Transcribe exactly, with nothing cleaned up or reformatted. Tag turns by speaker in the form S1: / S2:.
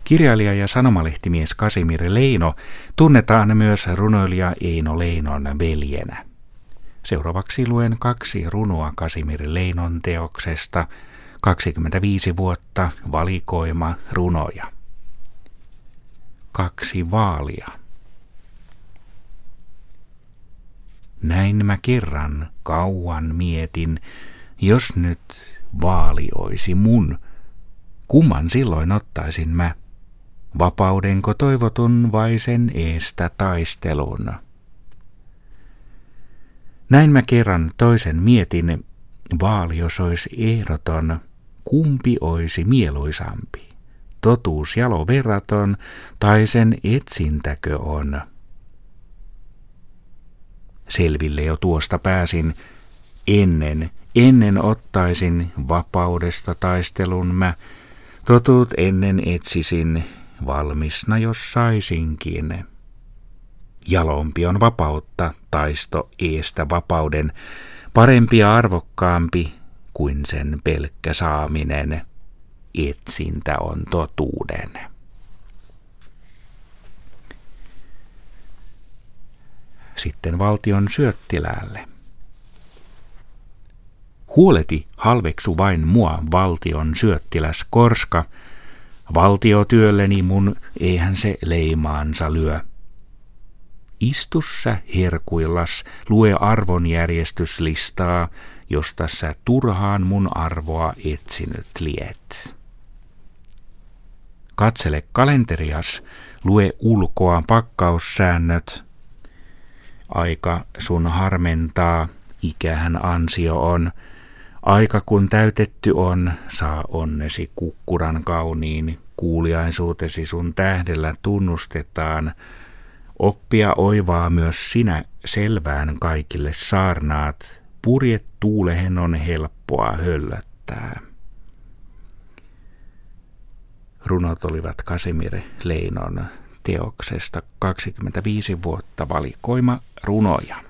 S1: Kirjailija ja sanomalehtimies Kasimir Leino tunnetaan myös runoilija Eino Leinon veljenä. Seuraavaksi luen kaksi runoa Kasimir Leinon teoksesta, kaksikymmentäviisi vuotta valikoima runoja. Kaksi vaalia. Näin mä kerran kauan mietin, jos nyt vaali oisi mun, kumman silloin ottaisin mä, vapaudenko toivotun vai sen eestä taistelun. Näin mä kerran toisen mietin, vaali jos ois ehdoton, kumpi oisi mieluisampi, totuus jalo verraton tai sen etsintäkö on. Selville jo tuosta pääsin, ennen, ennen ottaisin vapaudesta taistelun mä, totuut ennen etsisin, valmisna jos saisinkin. Jalompi on vapautta, taisto eestä vapauden, parempi ja arvokkaampi kuin sen pelkkä saaminen, etsintä on totuuden. Sitten valtion syöttiläälle. Huoleti halveksu vain mua, valtion syöttiläs Korska. Valtiotyölleni mun, eihän se leimaansa lyö. Istussa herkuillas, lue arvonjärjestyslistaa, josta sä turhaan mun arvoa etsinyt liet. Katsele kalenterias, lue ulkoa pakkaussäännöt. Aika sun harmentaa, ikähän ansio on. Aika kun täytetty on, saa onnesi kukkuran kauniin. Kuuliaisuutesi sun tähdellä tunnustetaan. Oppia oivaa myös sinä selvään kaikille saarnaat. Purjet tuulehen on helppoa höllöttää. Runot olivat Kasimir Leinon teoksesta kaksikymmentäviisi vuotta valikoima runoja.